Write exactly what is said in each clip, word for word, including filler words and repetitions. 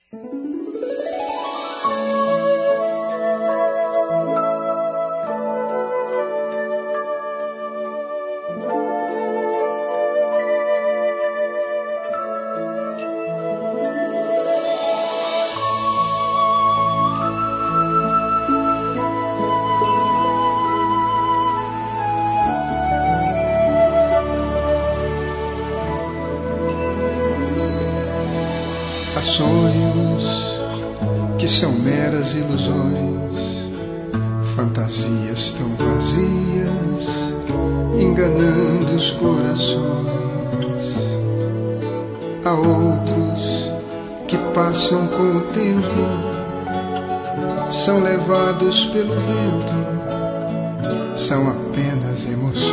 Há sonhos que são meras ilusões, fantasias tão vazias, enganando os corações. Há outros que passam com o tempo, são levados pelo vento, são apenas emoções.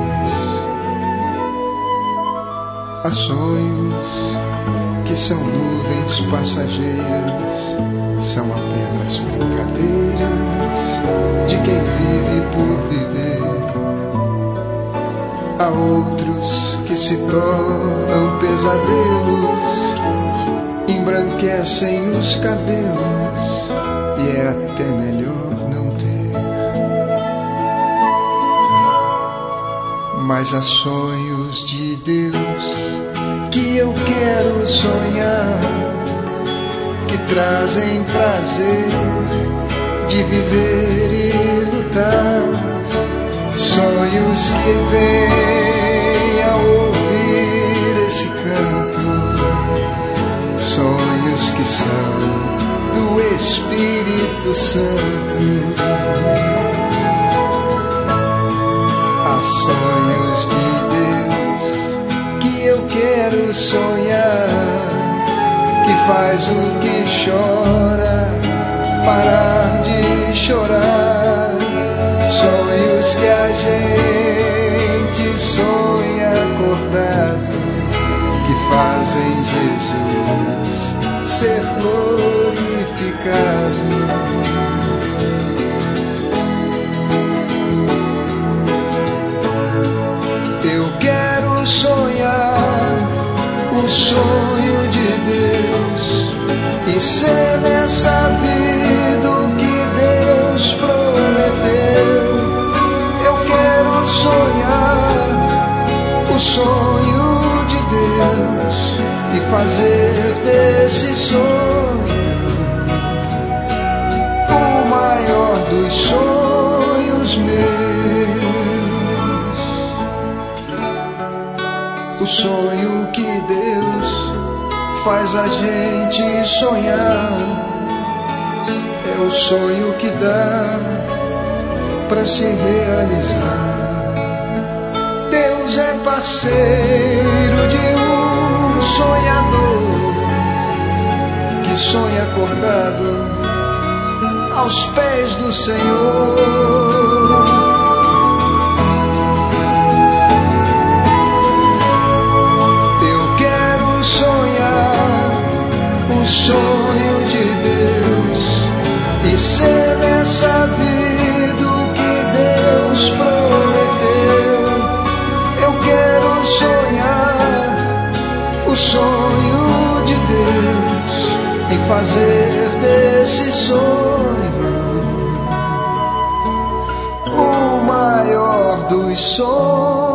Há sonhos que são nuvens passageiras, são apenas brincadeiras de quem vive por viver. Há outros que se tornam pesadelos, embranquecem os cabelos e é até melhor não ter. Mas há sonhos de Deus que eu quero sonhar, que trazem prazer de viver e lutar. Sonhos que vêm ao ouvir esse canto, sonhos que são do Espírito Santo. Há sonhos de eu quero sonhar, que faz o que chora parar de chorar. Sonhos que a gente sonha acordado, que fazem Jesus ser glorificado. Eu quero sonhar o sonho de Deus e ser nessa vida o que Deus prometeu. Eu quero sonhar o sonho de Deus e fazer desse sonho o maior dos sonhos meus. O sonho que Deus faz a gente sonhar é o sonho que dá pra se realizar. Deus é parceiro de um sonhador que sonha acordado aos pés do Senhor. Sonho de Deus e ser nessa vida o que Deus prometeu. Eu quero sonhar o sonho de Deus e fazer desse sonho o maior dos sonhos.